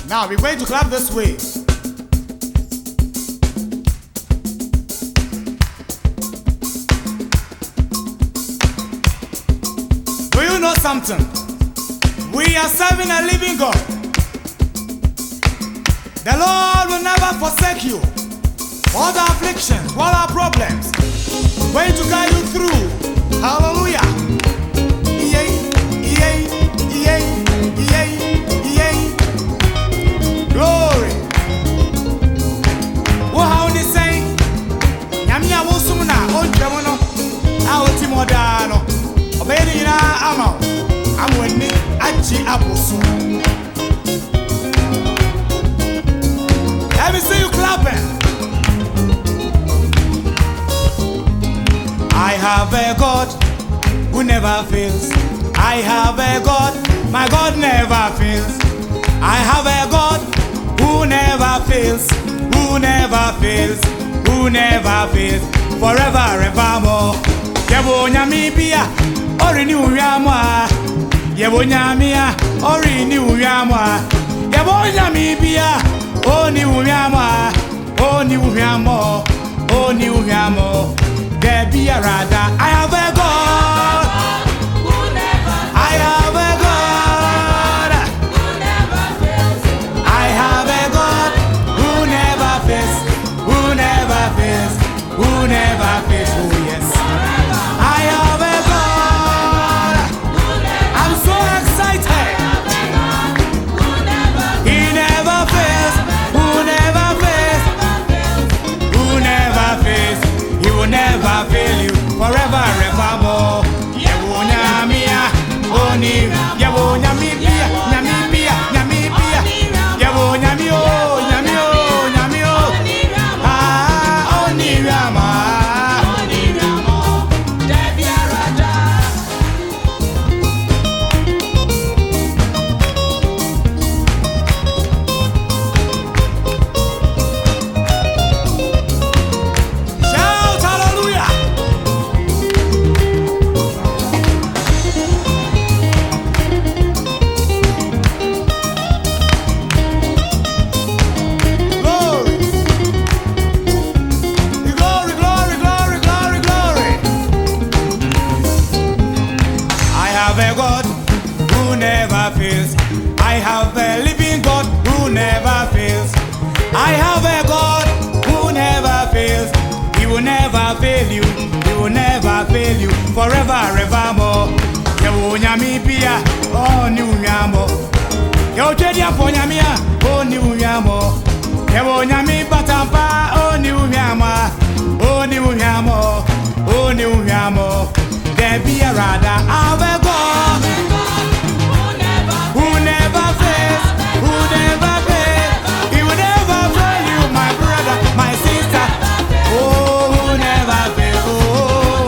Now we're going to clap this way. Do you know something? We are serving a living God. The Lord will never forsake you. All the afflictions, all our problems, going to guide you through. Hallelujah. Glory. What how they say? Yamia wosumna on Jamono. Our Timodano. Obeying Amo. I'm winning Achi Aposo. Let me see you clapping. I have a God who never fails. I have a God, my God never fails. I have a God who never fails, who never fails, who never fails, forever evermore. Yebo nyamibia, ori ni uyamwa. Yebo nyamia, ori ni uyamwa. Yebo nyamibia, oni uyamwa, oni uyamo, oni uyamo. There be a rather, I have a God. I have a God who never fails. I have a God who never fails, who never fails, who never fails. Oh yes, I have a God. I'm so excited. He never fails, who never fails, who never fails. He will never fail you forever, evermore. Oni, yabo nyamibia, nyamibia, nyamibia, yabo nyamio, nyamio, nyamio. Ah, oni rama, oni ramo, Debia Raja. Shout hallelujah. I have a God who never fails. I have a living God who never fails. I have a God who never fails. He will never fail you. He will never fail you forever, evermore. Yewo nyamibia, oh ni unyamo. Yewo chedi apo nyamia, oh ni unyamo. Yewo nyami batampa, oh ni unyama, oh ni unyamo, oh ni unyamo. There be a rather, I have a God who never fails, who never fails. He will never fail you, my brother, my sister. Oh, who never fails. Oh,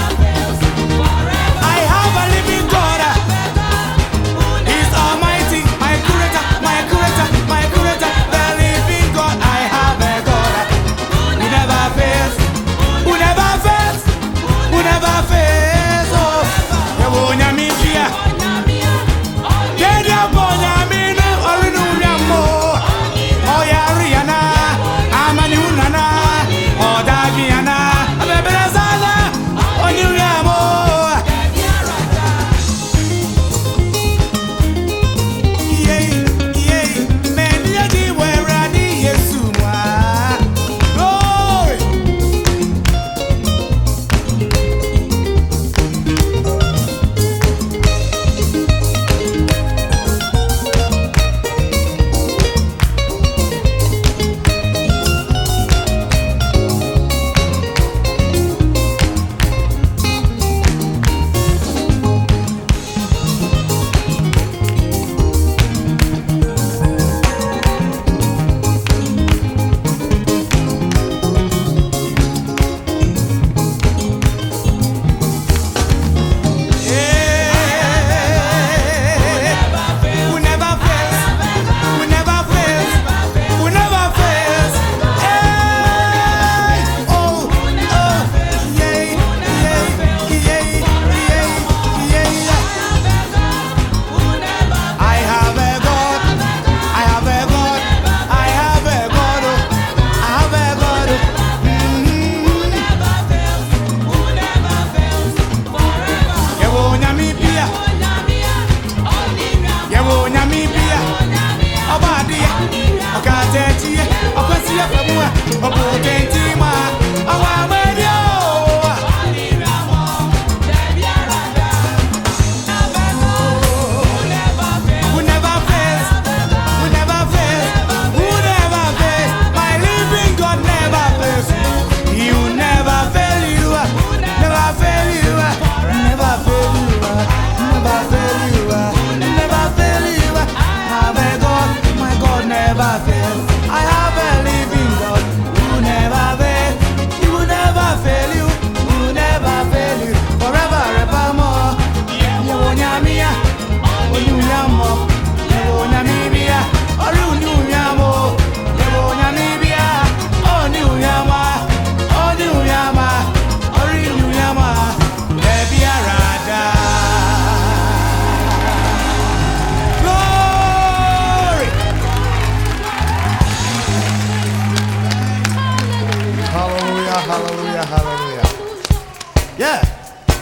I have a living God. He's almighty, my creator, my creator, my creator. The living God, I have a God who never fails, who never fails, who never fails. Oh, a potent